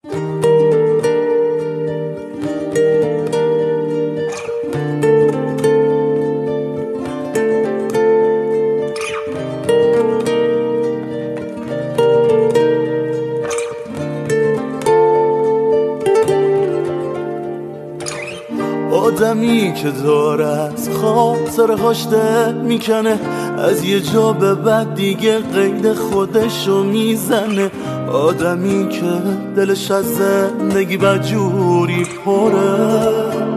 آدمی که داره از خاطرهاش دل میکنه، از یه جا به بعد دیگه قید خودشو میزنه. آدمی که دلش از زندگی بدجوری پره.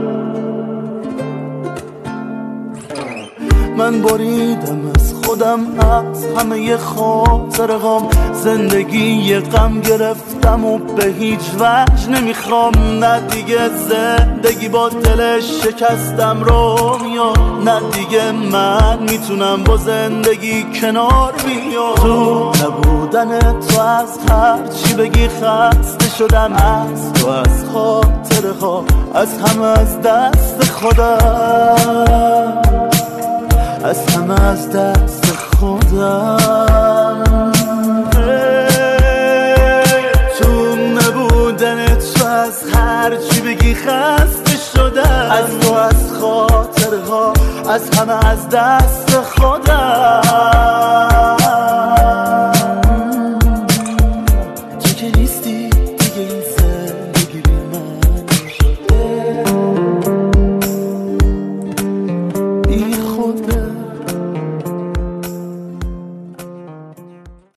من بریدم از خودم، از همه خاطرهام، زندگی یه غم گرفتم و به هیچ وجه نمیخوام. نه دیگه زندگی با دلش شکستم رو میاد، نه دیگه من میتونم با زندگی کنار بیام. تو نبودن تو از هر چی بگی خسته شدم، از تو، از خاطره ها، از همه، از دست خودم، از همه، از دست خودم. تو نبودن تو از هر چی بگی خسته شدم، از تو، از خاطره ها، از همه، از دست خودم.